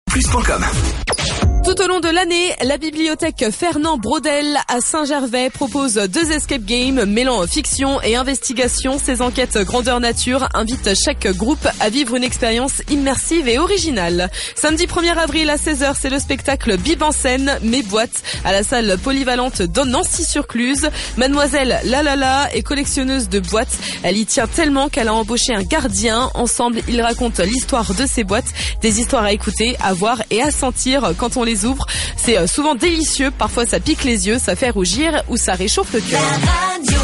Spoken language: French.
plus.com. Tout au long de l'année, la bibliothèque Fernand Braudel à Saint-Gervais propose 2 escape games mêlant fiction et investigation. Ces enquêtes grandeur nature invitent chaque groupe à vivre une expérience immersive et originale. Samedi 1er avril à 16h, c'est le spectacle Bib en scène, mes boîtes à la salle polyvalente de Nancy-sur-Cluse. Mademoiselle Lalala est collectionneuse de boîtes. Elle y tient tellement qu'elle a embauché un gardien. Ensemble, ils racontent l'histoire de ces boîtes. Des histoires à écouter, à voir et à sentir quand on les ouvre. C'est souvent délicieux, parfois ça pique les yeux, ça fait rougir ou ça réchauffe le cœur.